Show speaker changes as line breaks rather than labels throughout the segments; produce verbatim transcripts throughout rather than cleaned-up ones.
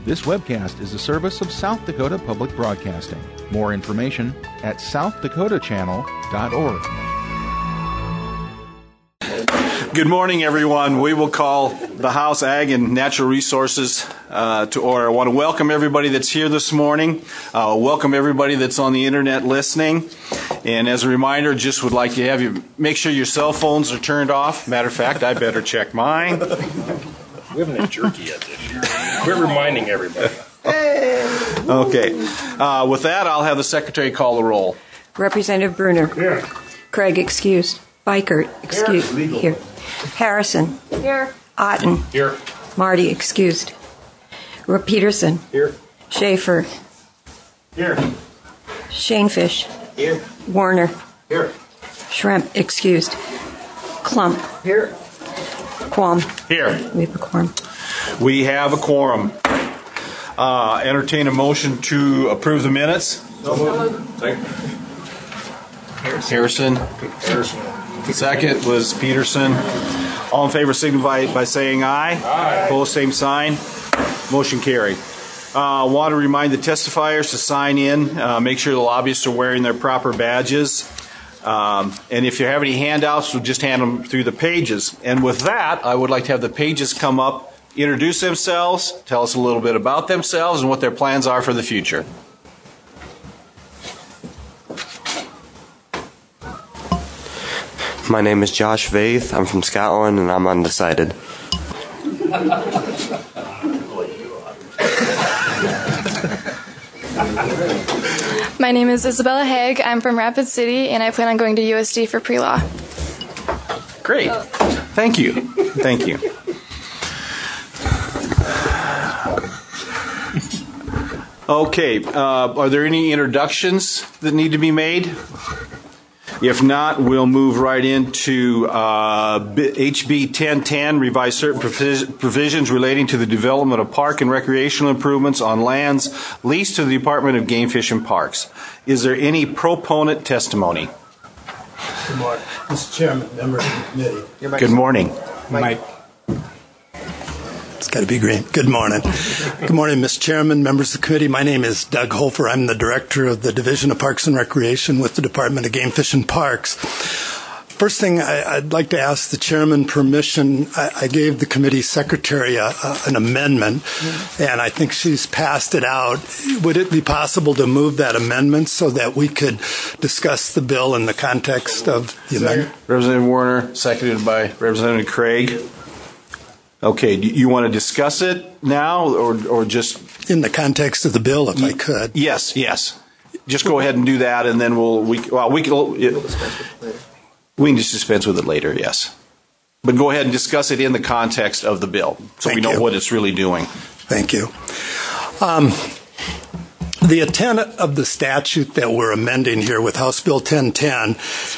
This webcast is a service of South Dakota Public Broadcasting. More information at south dakota channel dot org.
Good morning, everyone. We will call the House Ag and Natural Resources uh, to order. I want to welcome everybody that's here this morning. Uh, welcome everybody that's on the internet listening. And as a reminder, just would like to have you make sure your cell phones are turned off. Matter of fact, I better check mine.
We haven't had jerky yet this year. Quit reminding everybody.
Okay. Uh, with that, I'll have the Secretary call the roll.
Representative Bruner.
Here.
Craig, excused. Bikert, excused.
Here.
Here. Harrison.
Here.
Otten.
Here.
Marty, excused. R- Peterson.
Here.
Schaefer.
Here.
Shanefish.
Here.
Warner.
Here.
Shrimp, excused. Clump.
Here.
Qualm.
Here.
We have a quorum.
We have a quorum. Uh, entertain a motion to approve the minutes. Harrison.
Harrison.
Second was Peterson. All in favor signify by saying aye.
Aye.
Opposed, same sign. Motion carried. I uh, want to remind the testifiers to sign in. Uh, make sure the lobbyists are wearing their proper badges. Um, and if you have any handouts, we'll just hand them through the pages. And with that, I would like to have the pages come up, introduce themselves, tell us a little bit about themselves and what their plans are for the future.
My name is Josh Vaith. I'm from Scotland, and I'm undecided.
My name is Isabella Haig. I'm from Rapid City, and I plan on going to U S D for pre-law.
Great. Thank you. Thank you. Okay. Uh, are there any introductions that need to be made? If not, we'll move right into uh, H B ten ten, revise certain provisions relating to the development of park and recreational improvements on lands leased to the Department of Game, Fish, and Parks. Is there any proponent testimony?
Good morning. Mister Chairman, members of the committee.
Good morning.
Mike. It's got to be green. Good morning. Good morning, Mister Chairman, members of the committee. My name is Doug Hofer. I'm the director of the Division of Parks and Recreation with the Department of Game, Fish, and Parks. First thing, I, I'd like to ask the chairman permission. I, I gave the committee secretary a, a, an amendment, and I think she's passed it out. Would it be possible to move that amendment so that we could discuss the bill in the context of the amendment?
Representative Warner, seconded by Representative Craig. Okay, do you want to discuss it now or or just
in the context of the bill, if I could?
Yes, yes. Just go ahead and do that, and then we'll we well we can we can just dispense with it later. Yes, but go ahead and discuss it in the context of the bill, so
Thank
we know
you.
what it's really doing.
Thank you. Um, the intent of the statute that we're amending here with House Bill ten ten,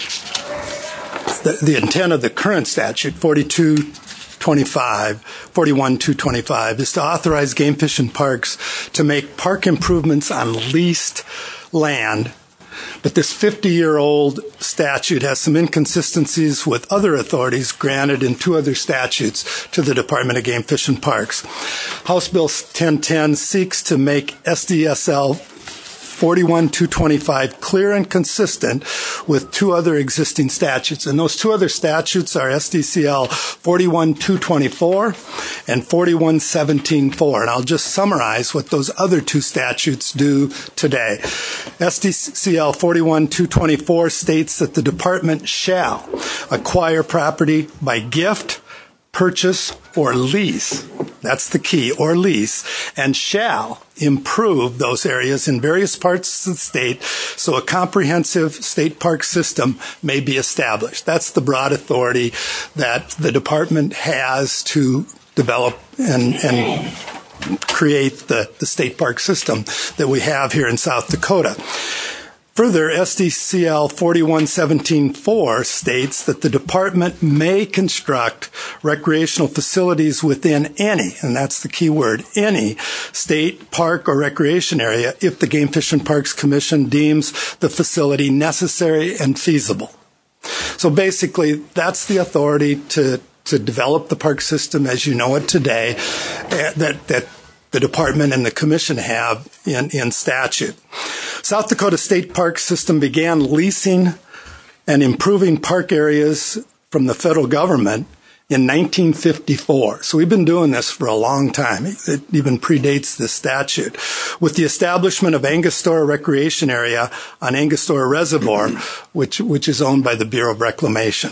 the, the intent of the current statute, forty-two twenty-five, forty-one two twenty-five, is to authorize Game, Fish, and Parks to make park improvements on leased land. But this fifty-year-old statute has some inconsistencies with other authorities granted in two other statutes to the Department of Game, Fish, and Parks. House Bill ten ten seeks to make S D S L forty-one two twenty-five clear and consistent with two other existing statutes. And those two other statutes are S D C L forty-one two twenty-four and forty-one seventeen four. And I'll just summarize what those other two statutes do today. S D C L forty-one two twenty-four states that the department shall acquire property by gift, purchase, or lease. That's the key, or lease, and shall improve those areas in various parts of the state so a comprehensive state park system may be established. That's the broad authority that the department has to develop and, and create the, the state park system that we have here in South Dakota. Further, S D C L forty-one seventeen four states that the department may construct recreational facilities within any, and that's the key word, any state park or recreation area if the Game, Fish, and Parks Commission deems the facility necessary and feasible. So basically, that's the authority to, to develop the park system as you know it today, that, that the department and the commission have in, in statute. South Dakota State Park System began leasing and improving park areas from the federal government in nineteen fifty-four. So we've been doing this for a long time. It even predates this statute. With the establishment of Angostura Recreation Area on Angostura Reservoir, which, which is owned by the Bureau of Reclamation.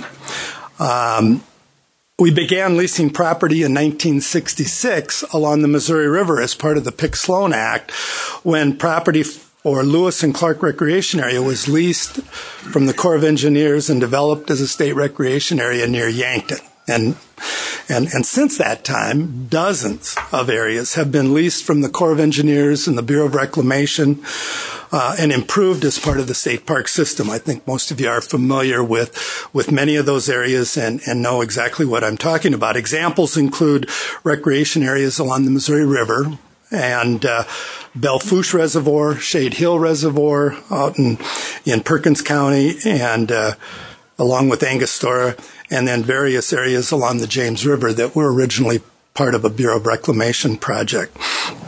Um, we began leasing property in nineteen sixty-six along the Missouri River as part of the Pick-Sloan Act, when property for Lewis and Clark Recreation Area was leased from the Corps of Engineers and developed as a state recreation area near Yankton. And, and, and since that time, dozens of areas have been leased from the Corps of Engineers and the Bureau of Reclamation, uh, and improved as part of the state park system. I think most of you are familiar with, with many of those areas and, and know exactly what I'm talking about. Examples include recreation areas along the Missouri River and, uh, Belle Fourche Reservoir, Shade Hill Reservoir out in, in Perkins County, and, uh, along with Angostura, and then various areas along the James River that were originally part of a Bureau of Reclamation project.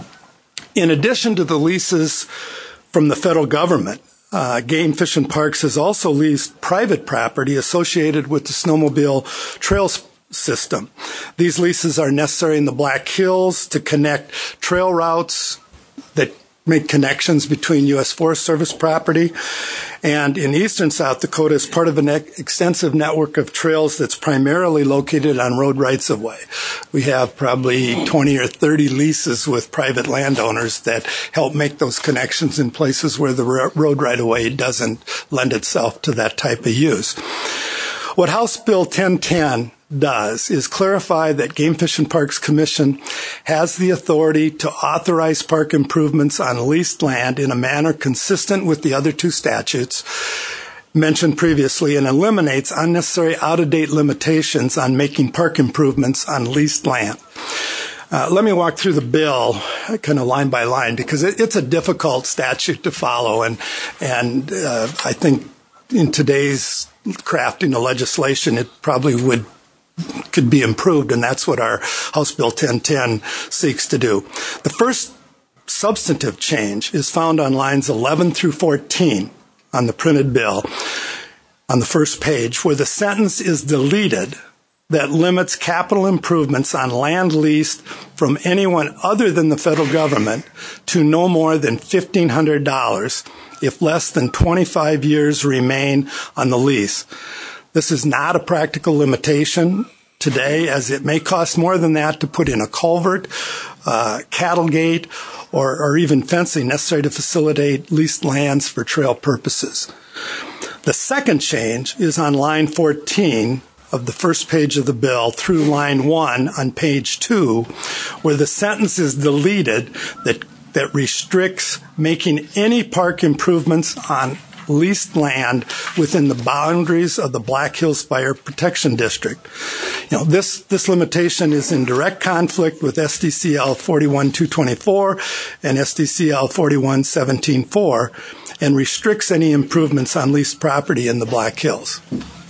In addition to the leases from the federal government, uh, Game Fish and Parks has also leased private property associated with the snowmobile trails system. These leases are necessary in the Black Hills to connect trail routes that make connections between U S Forest Service property, and in eastern South Dakota is part of an extensive network of trails that's primarily located on road rights-of-way. We have probably twenty or thirty leases with private landowners that help make those connections in places where the road right-of-way doesn't lend itself to that type of use. What House Bill ten ten does is clarify that Game Fish and Parks Commission has the authority to authorize park improvements on leased land in a manner consistent with the other two statutes mentioned previously, and eliminates unnecessary out-of-date limitations on making park improvements on leased land. Uh, let me walk through the bill kind of line by line, because it, it's a difficult statute to follow, and, and uh, I think in today's crafting of legislation, it probably would could be improved, and that's what our House Bill ten ten seeks to do. The first substantive change is found on lines eleven through fourteen on the printed bill on the first page, where the sentence is deleted that limits capital improvements on land leased from anyone other than the federal government to no more than fifteen hundred dollars if less than twenty-five years remain on the lease. This is not a practical limitation today, as it may cost more than that to put in a culvert, uh, cattle gate, or, or even fencing necessary to facilitate leased lands for trail purposes. The second change is on line fourteen of the first page of the bill through line one on page two, where the sentence is deleted that, that restricts making any park improvements on leased land within the boundaries of the Black Hills Fire Protection District. You know, this, this limitation is in direct conflict with S D C L forty-one two twenty-four and S D C L forty-one seventeen four, and restricts any improvements on leased property in the Black Hills.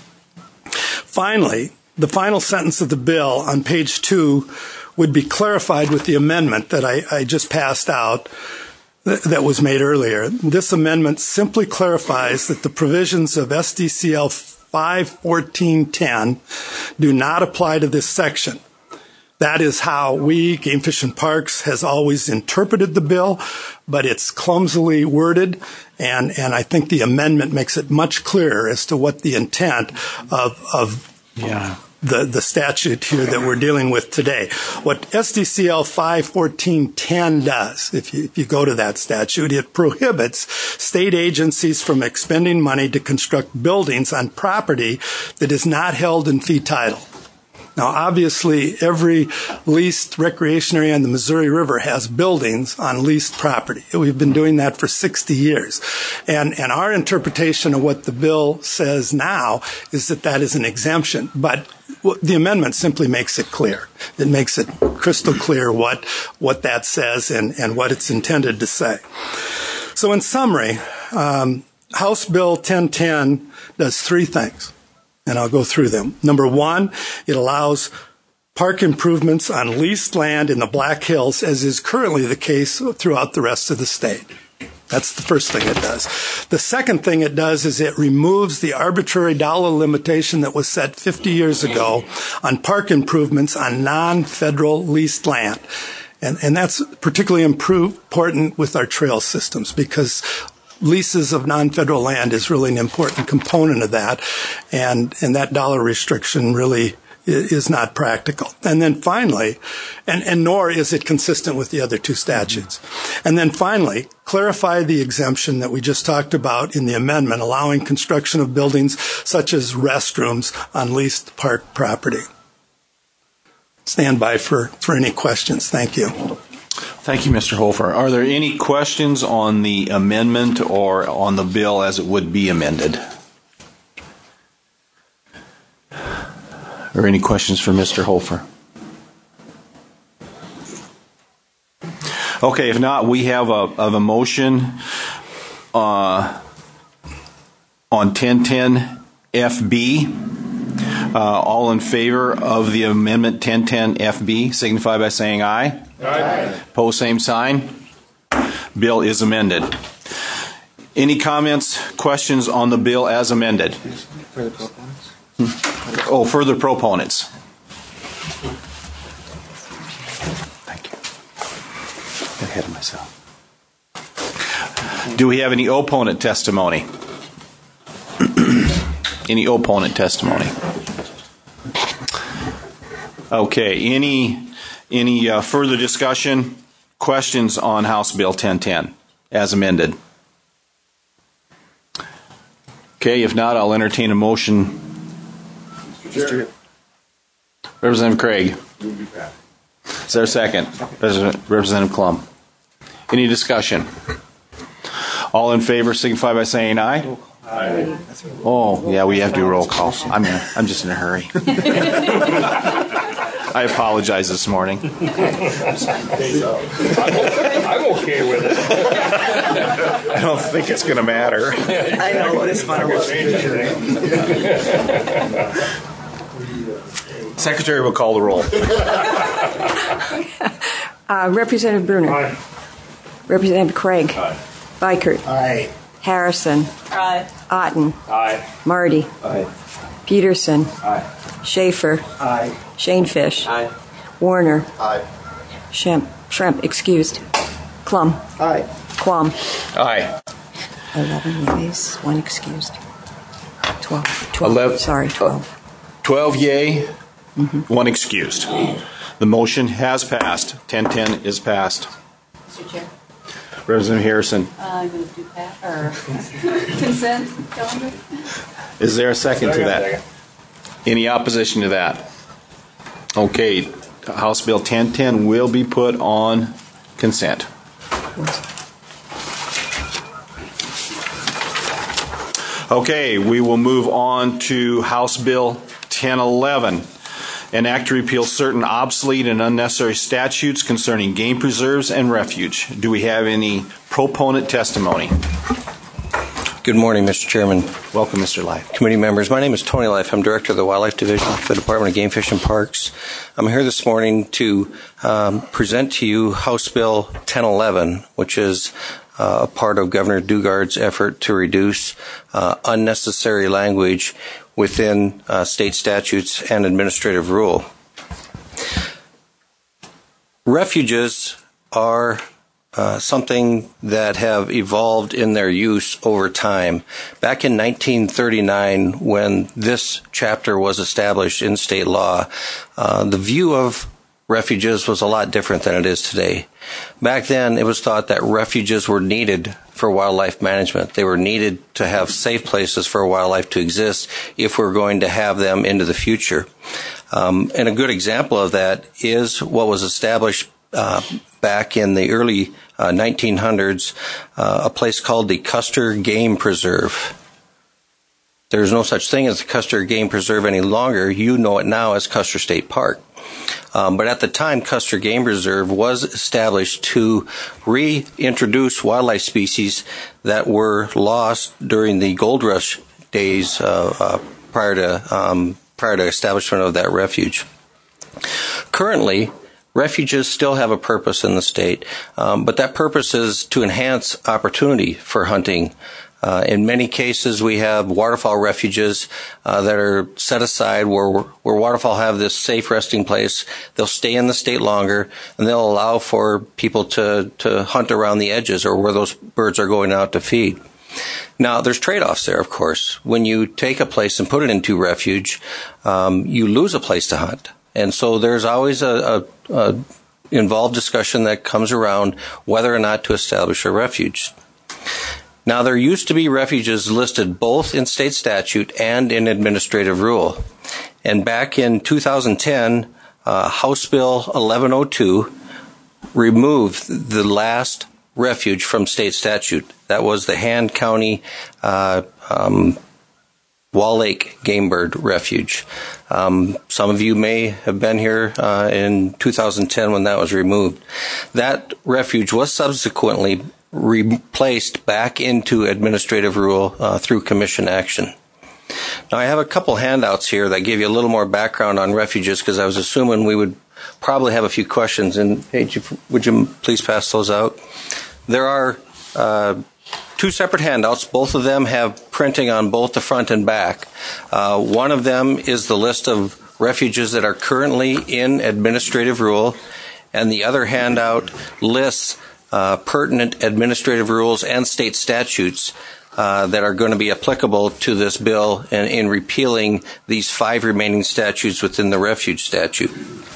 Finally, the final sentence of the bill on page two would be clarified with the amendment that I, I just passed out that was made earlier. This amendment simply clarifies that the provisions of S D C L five fourteen ten do not apply to this section. That is how we, Game Fish and Parks, has always interpreted the bill, but it's clumsily worded, and, and I think the amendment makes it much clearer as to what the intent of, of yeah. the, the statute here that we're dealing with today. What S D C L five fourteen ten does, if you, if you go to that statute, it prohibits state agencies from expending money to construct buildings on property that is not held in fee title. Now, obviously, every leased recreation area on the Missouri River has buildings on leased property. We've been doing that for sixty years. And, and our interpretation of what the bill says now is that that is an exemption. But the amendment simply makes it clear. It makes it crystal clear what, what that says and, and what it's intended to say. So in summary, um, House Bill ten ten does three things, and I'll go through them. Number one, it allows park improvements on leased land in the Black Hills, as is currently the case throughout the rest of the state. That's the first thing it does. The second thing it does is it removes the arbitrary dollar limitation that was set fifty years ago on park improvements on non-federal leased land. And, and that's particularly improve, important with our trail systems, because leases of non-federal land is really an important component of that. And, and that dollar restriction really is not practical. And then finally, and, and nor is it consistent with the other two statutes. And then finally, clarify the exemption that we just talked about in the amendment, allowing construction of buildings such as restrooms on leased park property. Stand by for, for any questions. Thank you.
Thank you, Mister Hofer. Are there any questions on the amendment or on the bill as it would be amended? Or any questions for Mister Hofer? Okay, if not, we have a, of a motion uh, on ten ten F B. Uh, all in favor of the amendment ten ten F B, signify by saying aye. Aye. Pose same sign. Bill is amended. Any comments, questions on the bill as amended?
Further proponents?
Hmm. Oh, further proponents. Thank you. Got ahead of myself. Do we have any opponent testimony? Any opponent testimony? Okay. Any any uh, further discussion, questions on House Bill ten ten as amended? Okay. If not, I'll entertain a motion.
Mister Chair.
Representative Craig. Is there a second? President, Representative Klum. Any discussion? All in favor signify by saying aye.
Aye.
Oh, yeah, we have to do roll call. I'm in, I'm just in a hurry. I apologize this morning.
I'm okay with it.
I don't think it's going to matter.
I know what it's fun.
Secretary will call the roll.
Uh, Representative Bruner.
Aye.
Representative Craig.
Aye.
Bikert.
Aye.
Harrison.
Aye.
Otten.
Aye.
Marty.
Aye.
Peterson.
Aye.
Schaefer.
Aye.
Shanefish.
Aye.
Warner.
Aye.
Shemp. Shrimp. Excused. Klum.
Aye.
Quam.
Aye.
Eleven yeas, one excused. Twelve. Twelve.
Eleven.
Sorry, twelve.
twelve yea, mm-hmm. one excused. The motion has passed. ten ten is passed.
Mister Chair.
Representative Harrison.
Uh, I'm going to do that, or consent calendar.
Is there a second to that? Any opposition to that? Okay, House Bill ten ten will be put on consent. Okay, we will move on to House Bill ten eleven. An act to repeal certain obsolete and unnecessary statutes concerning game preserves and refuge. Do we have any proponent testimony?
Good morning, Mister Chairman.
Welcome, Mister Life.
Committee members, my name is Tony Life. I'm Director of the Wildlife Division for the Department of Game, Fish, and Parks. I'm here this morning to um, present to you House Bill ten eleven, which is uh, a part of Governor Dugard's effort to reduce uh, unnecessary language within uh, state statutes and administrative rule. Refuges are uh, something that have evolved in their use over time. Back in nineteen thirty-nine, when this chapter was established in state law, uh, the view of refuges was a lot different than it is today. Back then, it was thought that refuges were needed for wildlife management. They were needed to have safe places for wildlife to exist if we're going to have them into the future. Um, and a good example of that is what was established uh, back in the early uh, nineteen hundreds, uh, a place called the Custer Game Preserve. There's no such thing as the Custer Game Preserve any longer. You know it now as Custer State Park. Um, but at the time, Custer Game Preserve was established to reintroduce wildlife species that were lost during the gold rush days uh, uh, prior to um, prior to establishment of that refuge. Currently, refuges still have a purpose in the state, um, but that purpose is to enhance opportunity for hunting. Uh, in many cases, we have waterfowl refuges uh, that are set aside where where waterfowl have this safe resting place. They'll stay in the state longer, and they'll allow for people to, to hunt around the edges or where those birds are going out to feed. Now, there's trade-offs there, of course. When you take a place and put it into refuge, um, you lose a place to hunt. And so there's always a, a, a involved discussion that comes around whether or not to establish a refuge. Now, there used to be refuges listed both in state statute and in administrative rule. And back in two thousand ten, uh, House Bill eleven oh two removed the last refuge from state statute. That was the Hand County uh, um, Wall Lake Game Bird Refuge. Um, some of you may have been here uh, in two thousand ten when that was removed. That refuge was subsequently replaced back into administrative rule uh, through commission action. Now, I have a couple handouts here that give you a little more background on refuges because I was assuming we would probably have a few questions. And Paige, would you please pass those out? There are uh, two separate handouts. Both of them have printing on both the front and back. Uh, one of them is the list of refuges that are currently in administrative rule, and the other handout lists uh, pertinent administrative rules and state statutes uh, that are going to be applicable to this bill in, in repealing these five remaining statutes within the refuge statute.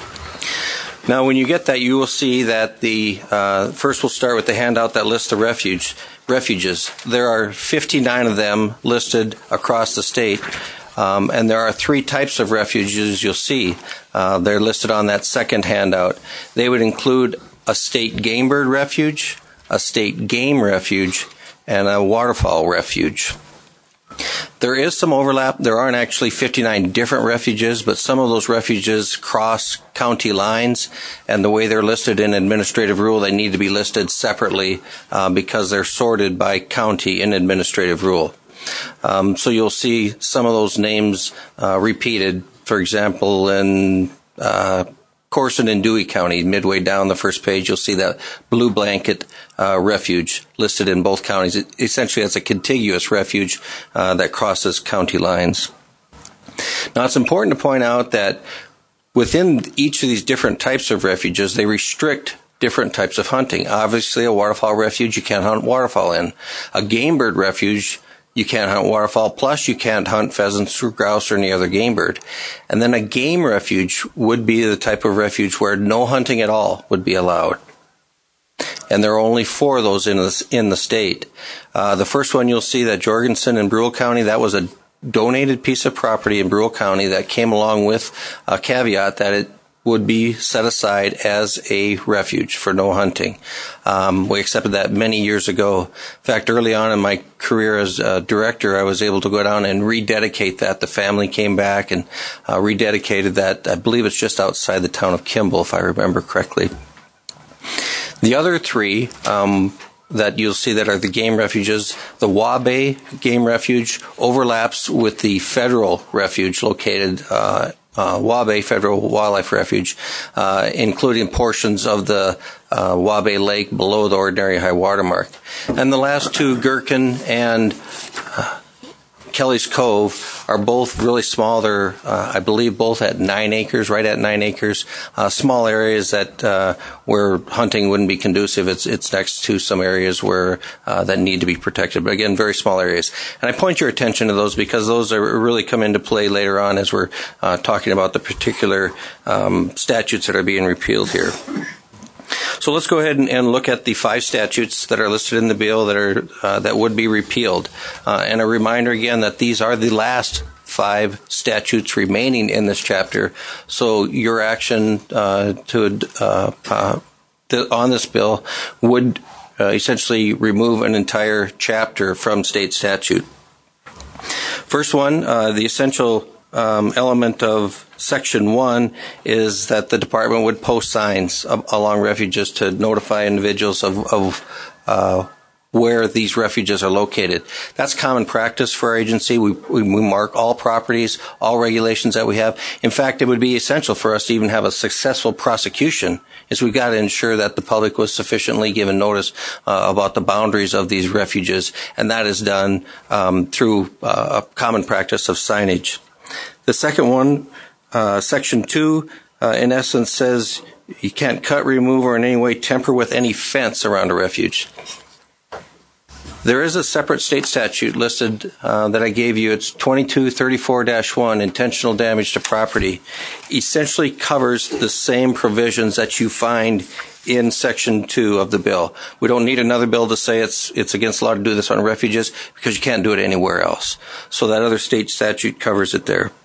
Now, when you get that, you will see that the uh, first we'll start with the handout that lists the refuge refuges. There are fifty-nine of them listed across the state, um, and there are three types of refuges you'll see. Uh, they're listed on that second handout. They would include a state game bird refuge, a state game refuge, and a waterfowl refuge. There is some overlap. There aren't actually fifty-nine different refuges, but some of those refuges cross county lines, and the way they're listed in administrative rule, they need to be listed separately uh, because they're sorted by county in administrative rule. Um, so you'll see some of those names uh, repeated. For example, in uh, Corson and Dewey County, midway down the first page, you'll see that Blue Blanket uh, Refuge listed in both counties. It, essentially, it's a contiguous refuge uh, that crosses county lines. Now, it's important to point out that within each of these different types of refuges, they restrict different types of hunting. Obviously, a waterfowl refuge, you can't hunt waterfowl in. A game bird refuge, you can't hunt waterfowl, plus you can't hunt pheasants or grouse or any other game bird. And then a game refuge would be the type of refuge where no hunting at all would be allowed. And there are only four of those in the, in the state. Uh, the first one you'll see, that Jorgensen in Brule County, that was a donated piece of property in Brule County that came along with a caveat that it would be set aside as a refuge for no hunting. Um, we accepted that many years ago. In fact, early on in my career as a director, I was able to go down and rededicate that. The family came back and uh, rededicated that. I believe it's just outside the town of Kimball, if I remember correctly. The other three um, that you'll see that are the game refuges, the Waubay Game Refuge overlaps with the federal refuge located uh Uh, Waubay Federal Wildlife Refuge, uh, including portions of the uh, Waubay Lake below the ordinary high water mark. And the last two, Gherkin and uh, Kelly's Cove, are both really small. They're, uh, I believe, both at nine acres, right at nine acres. Uh, small areas that uh, where hunting wouldn't be conducive. It's it's next to some areas where uh, that need to be protected. But again, very small areas. And I point your attention to those because those are really come into play later on as we're uh, talking about the particular um, statutes that are being repealed here. So let's go ahead and, and look at the five statutes that are listed in the bill that are uh, that would be repealed. Uh, and a reminder again that these are the last five statutes remaining in this chapter. So your action uh, to uh, uh, th- on this bill would uh, essentially remove an entire chapter from state statute. First one, uh, the essential um, element of Section one is that the department would post signs along refuges to notify individuals of, of uh, where these refuges are located. That's common practice for our agency. We, we, we mark all properties, all regulations that we have. In fact, it would be essential for us to even have a successful prosecution, is we've got to ensure that the public was sufficiently given notice uh, about the boundaries of these refuges, and that is done um, through uh, a common practice of signage. The second one, uh, Section two, uh, in essence says you can't cut, remove, or in any way temper with any fence around a refuge. There is a separate state statute listed uh, that I gave you. It's twenty-two thirty-four dash one, intentional damage to property. Essentially covers the same provisions that you find in Section two of the bill. We don't need another bill to say it's it's against the law to do this on refuges, because you can't do it anywhere else. So that other state statute covers it there.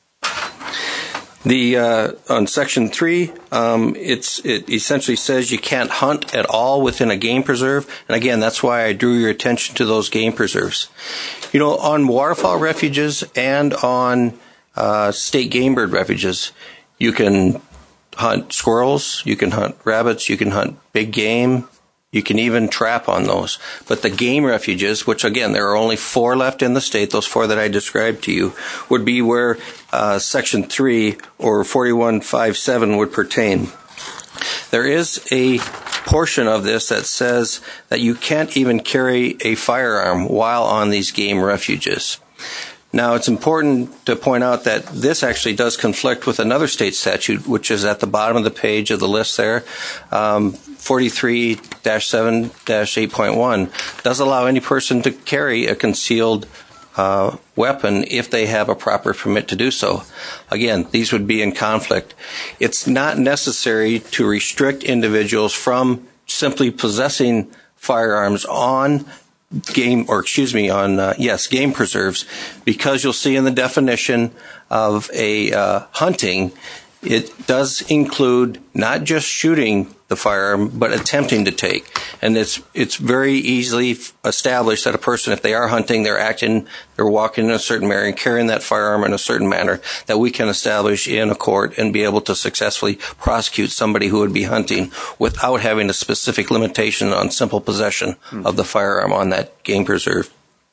The uh, on Section three, um, it's it essentially says you can't hunt at all within a game preserve, and again, that's why I drew your attention to those game preserves. You know, on waterfowl refuges and on uh, state game bird refuges, you can hunt squirrels, you can hunt rabbits, you can hunt big game. You can even trap on those. But the game refuges, which again, there are only four left in the state, those four that I described to you, would be where uh, Section three or forty-one fifty-seven would pertain. There is a portion of this that says that you can't even carry a firearm while on these game refuges. Now, it's important to point out that this actually does conflict with another state statute, which is at the bottom of the page of the list there. Um, forty-three dash seven dash eight point one does allow any person to carry a concealed uh, weapon if they have a proper permit to do so. Again, these would be in conflict. It's not necessary to restrict individuals from simply possessing firearms on game, or excuse me, on, uh, yes, game preserves, because you'll see in the definition of a uh, hunting, it does include not just shooting the firearm, but attempting to take. And it's it's very easily established that a person, if they are hunting, they're acting, they're walking in a certain manner and carrying that firearm in a certain manner that we can establish in a court and be able to successfully prosecute somebody who would be hunting without having a specific limitation on simple possession mm-hmm. of the firearm on that game preserve.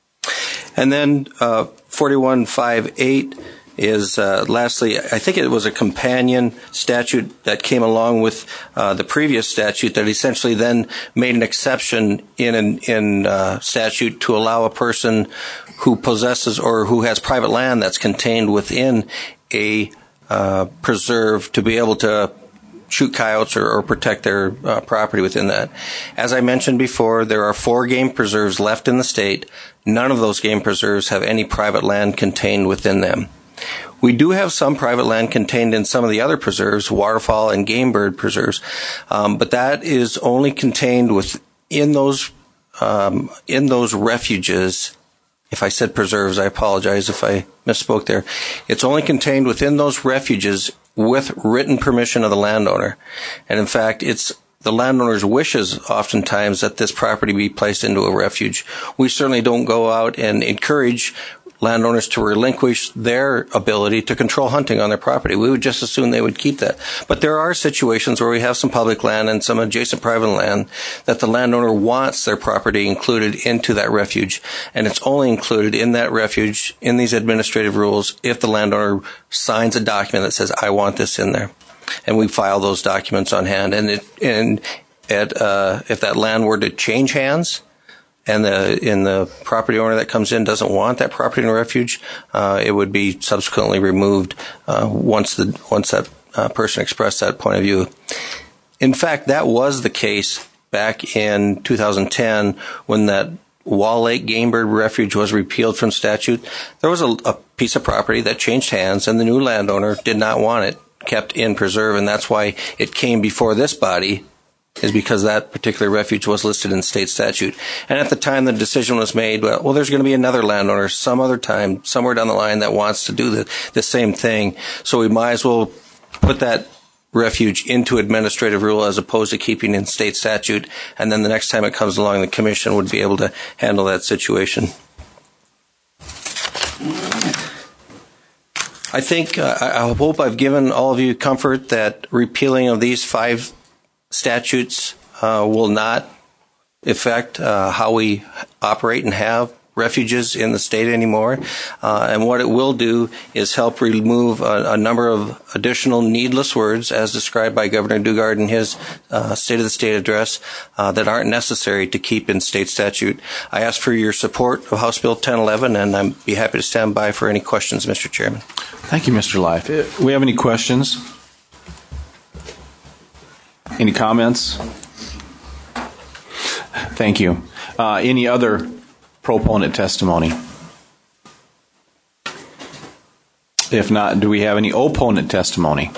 And then uh, forty-one fifty-eight is, uh, lastly, I think it was a companion statute that came along with uh, the previous statute that essentially then made an exception in an in uh, statute to allow a person who possesses or who has private land that's contained within a uh, preserve to be able to shoot coyotes or, or protect their uh, property within that. As I mentioned before, there are four game preserves left in the state. None of those game preserves have any private land contained within them. We do have some private land contained in some of the other preserves, waterfowl and game bird preserves, um, but that is only contained within those um, in those refuges. If I said preserves, I apologize if I misspoke there. It's only contained within those refuges with written permission of the landowner, and in fact, it's the landowner's wishes oftentimes that this property be placed into a refuge. We certainly don't go out and encourage landowners to relinquish their ability to control hunting on their property. We would just assume they would keep that. But there are situations where we have some public land and some adjacent private land that the landowner wants their property included into that refuge, and it's only included in that refuge in these administrative rules if the landowner signs a document that says, I want this in there. And we file those documents on hand. And it, and at, uh, if that land were to change hands, and the in the property owner that comes in doesn't want that property in a refuge, uh, it would be subsequently removed uh, once the once that uh, person expressed that point of view. In fact, that was the case back in two thousand ten when that Wall Lake Game Bird Refuge was repealed from statute. There was a, a piece of property that changed hands, and the new landowner did not want it kept in preserve, and that's why it came before this body, is because that particular refuge was listed in state statute. And at the time the decision was made, well, well there's going to be another landowner some other time, somewhere down the line, that wants to do the, the same thing. So we might as well put that refuge into administrative rule as opposed to keeping in state statute. And then the next time it comes along, the commission would be able to handle that situation. I think, uh, I hope I've given all of you comfort that repealing of these five statutes uh, will not affect uh, how we operate and have refuges in the state anymore. Uh, and what it will do is help remove a, a number of additional needless words, as described by Governor Dugard in his uh, State of the State address, uh, that aren't necessary to keep in state statute. I ask for your support of House Bill ten eleven, and I'd be happy to stand by for any questions, Mister Chairman.
Thank you, Mister Life. Do we have any questions? Any comments? Thank you. Uh, any other proponent testimony? If not, do we have any opponent testimony?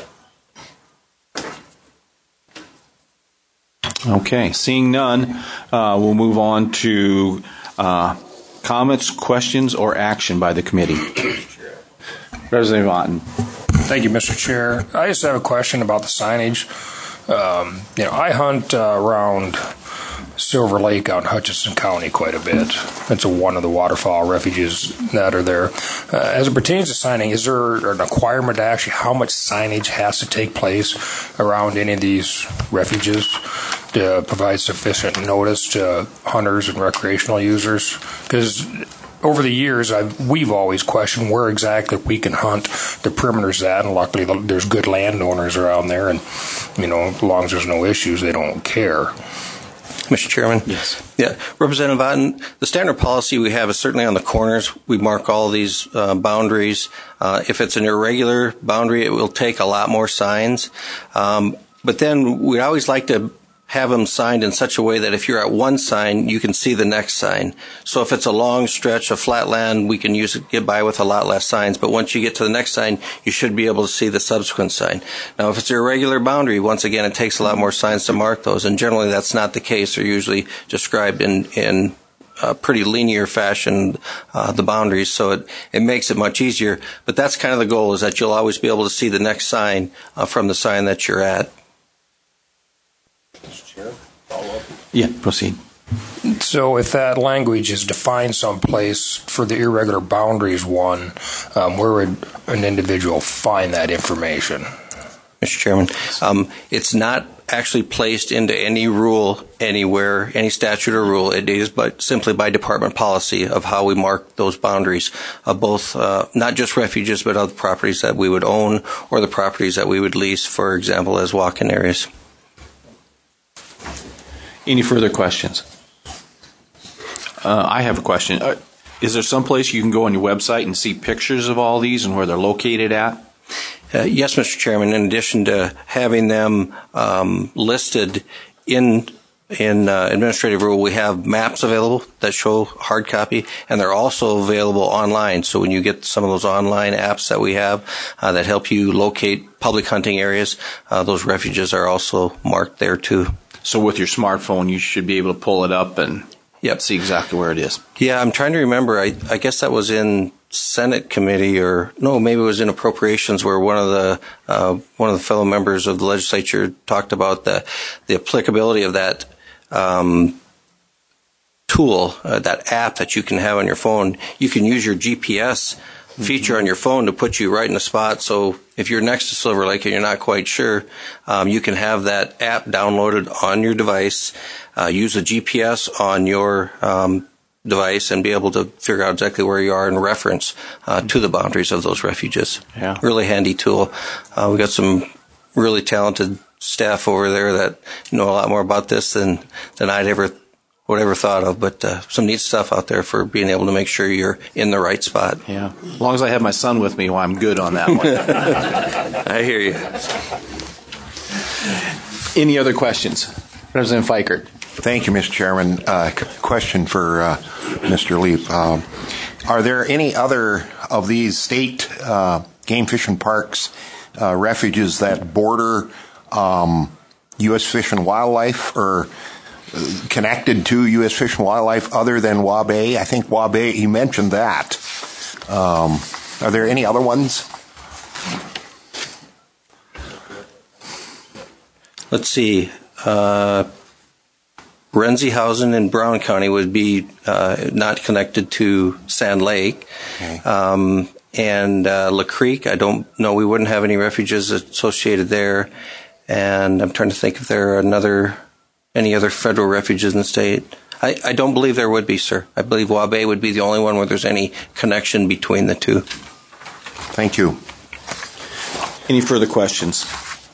Okay, seeing none, uh, we'll move on to uh, comments, questions, or action by the committee. President Vaughton.
Thank you, Mister Chair. I just have a question about the signage. Um, you know, I hunt uh, around Silver Lake out in Hutchinson County quite a bit. It's a, one of the waterfowl refuges that are there. Uh, as it pertains to signing, is there an requirement to actually how much signage has to take place around any of these refuges to provide sufficient notice to hunters and recreational users? Because over the years, I've, we've always questioned where exactly we can hunt the perimeters at, and luckily there's good landowners around there, and you know, as long as there's no issues, they don't care.
Mister Chairman?
Yes.
Yeah, Representative Otten, the standard policy we have is certainly on the corners. We mark all these uh, boundaries. Uh, if it's an irregular boundary, it will take a lot more signs. Um, but then we always like to have them signed in such a way that if you're at one sign, you can see the next sign. So if it's a long stretch of flat land, we can use it, get by with a lot less signs. But once you get to the next sign, you should be able to see the subsequent sign. Now, if it's an irregular boundary, once again, it takes a lot more signs to mark those. And generally, that's not the case. They're usually described in, in a pretty linear fashion, uh, the boundaries. So it, it makes it much easier. But that's kind of the goal, is that you'll always be able to see the next sign uh, from the sign that you're at.
Mister Chair, follow up.
Yeah, proceed.
So if that language is defined someplace for the irregular boundaries one, um, where would an individual find that information?
Mister Chairman, um, it's not actually placed into any rule anywhere, any statute or rule. It is but simply by department policy of how we mark those boundaries, of both uh, not just refuges, but other properties that we would own or the properties that we would lease, for example, as walk-in areas.
Any further questions? Uh, I have a question. Uh, is there some place you can go on your website and see pictures of all these and where they're located at?
Uh, yes, Mister Chairman. In addition to having them um, listed in in uh, administrative rule, we have maps available that show hard copy, and they're also available online. So when you get some of those online apps that we have uh, that help you locate public hunting areas, uh, those refuges are also marked there too.
So with your smartphone, you should be able to pull it up and yep. see exactly where it is.
Yeah, I'm trying to remember. I, I guess that was in Senate committee, or no, maybe it was in appropriations, where one of the uh, one of the fellow members of the legislature talked about the the applicability of that um, tool, uh, that app that you can have on your phone. You can use your G P S feature on your phone to put you right in the spot. So if you're next to Silver Lake and you're not quite sure, um, you can have that app downloaded on your device, uh, use the G P S on your um, device, and be able to figure out exactly where you are in reference uh, to the boundaries of those refuges.
Yeah.
Really handy tool. Uh, we got some really talented staff over there that know a lot more about this than, than I'd ever would ever thought of, but uh, some neat stuff out there for being able to make sure you're in the right spot.
Yeah, as long as I have my son with me, well, I'm good on that one.
I hear you.
Any other questions? President Fikert.
Thank you, Mister Chairman. Uh, question for uh, Mister Leap. Um, are there any other of these state uh, game fish and parks uh, refuges that border um, U S Fish and Wildlife, or connected to U S Fish and Wildlife other than Waubay? I think Waubay, you mentioned that. Um, are there any other ones?
Let's see. Uh, Renzihausen in Brown County would be uh, not connected to Sand Lake. Okay. Um, and uh, La Creek, I don't know. We wouldn't have any refuges associated there. And I'm trying to think if there are another any other federal refuges in the state? I, I don't believe there would be, sir. I believe Waubay would be the only one where there's any connection between the two.
Thank you.
Any further questions?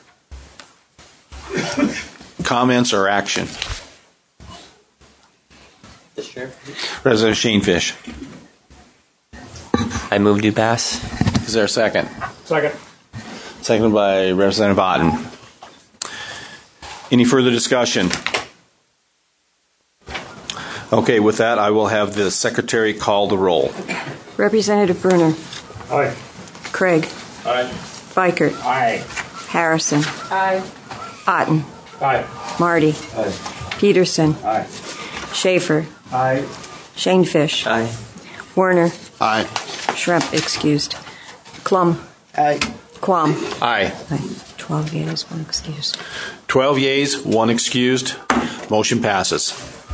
Comments or action? Representative Shane Fish.
I move to pass.
Is there a second?
Second.
Seconded by Representative Otten. Any further discussion? Okay, with that, I will have the secretary call the roll.
Representative Bruner.
Aye.
Craig.
Aye.
Vikert.
Aye.
Harrison.
Aye.
Otten.
Aye.
Marty.
Aye.
Peterson.
Aye.
Schaefer.
Aye.
Shane Fish.
Aye.
Werner.
Aye.
Shrimp excused. Klum.
Aye.
Quam.
Aye.
Aye. Twelve yeas, one excused.
twelve yeas, one excused. Motion passes.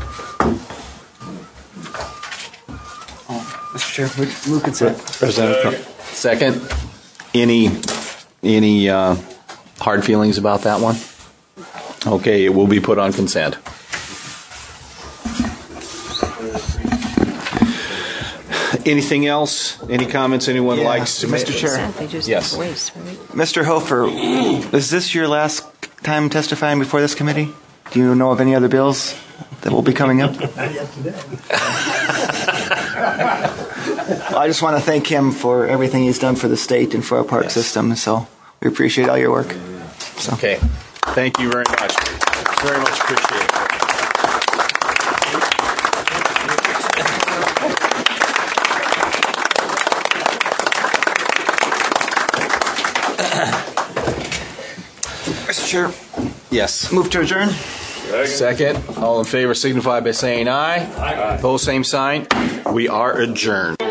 Mister Chair, move, move consent.
Representative Second. Any any uh, hard feelings about that one? Okay, it will be put on consent. Anything else? Any comments anyone
Yeah,
likes to
Mister
make?
Chair.
They just
Yes.
waste, right?
Mister Hofer, is this your last time testifying before this committee? Do you know of any other bills that will be coming up? I just want to thank him for everything he's done for the state and for our park
Yes.
system. So we appreciate all your work. So.
Okay. Thank you very much. Very much appreciate it.
Mister Chair,
Yes.
move to adjourn.
Second. All in favor signify by saying aye. Aye. Opposed, same sign. We are adjourned.